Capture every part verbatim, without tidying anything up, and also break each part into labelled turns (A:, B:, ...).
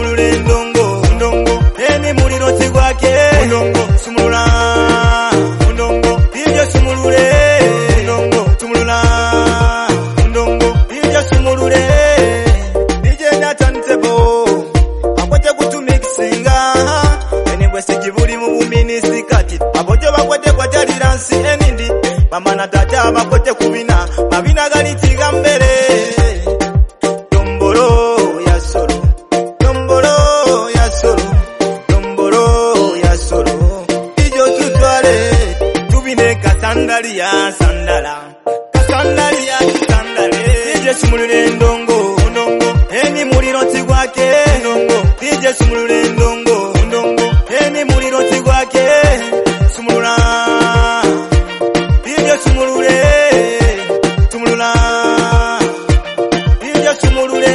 A: sumulule ndongo ndongo eni muliro tigwake ndongo sumulula ndongo ibyo sumulule ndongo tumulula ndongo ibyo sumulule nije natantebo akote kutumixinga eni gwese kibuli mu buminisi kati abojo bakwete kwataliransi enindi mama na tata bakote kubina mabina gali tigambere dombolo ya solo dombolo ya solo dombolo ya solo ijo tutwale tubine kasandali ya sandala kasandali ya sandale ije sumulule ndongo ndongo eni muliro tigwake ndongo ije sumulule ndongo ndongo eni muliro tigwake sumulula ije sumulule tumulula ije sumulule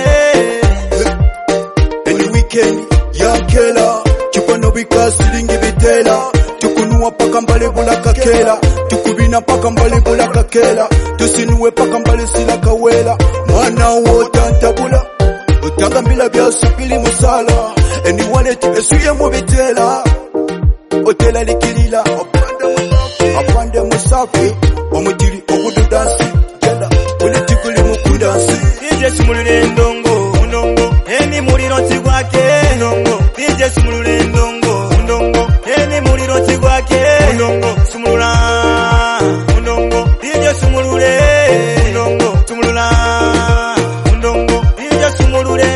B: any weekend yankela chikono bikasiringi bitela tukunua paka mbale bulaka kela tukubina paka mbale bulaka kela tusinuwe paka mbale sila kawela mwana wota ntabula utangambila bya supili musala any wallet esuye mu bitela otela likilila apande musafi omutiri ogududansi jela politikuli mukudansi
A: ije sumulule ndongo ndongo eni muliro tigwake ndongo ije sumulule ndongo ndongo eni muliro tigwake ndongo sumulula ndongo ije sumulule ndongo tumulula ndongo ije sumulule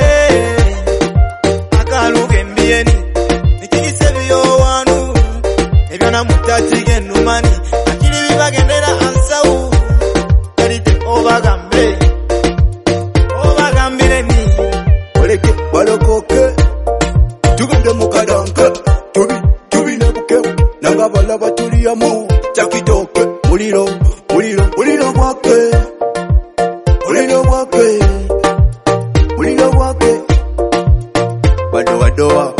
A: akaluge mbieni nikigise byo wanu ebyo na mutatige numani akili bibagendera ansau kalite obagambe obagambire ni
B: oleke balokoke tugende mukadanke tubi tubi nebuke nanga bala batuliyamu chakitoke muliro muliro muliro bwake muliro bwake muliro bwake bado wadoa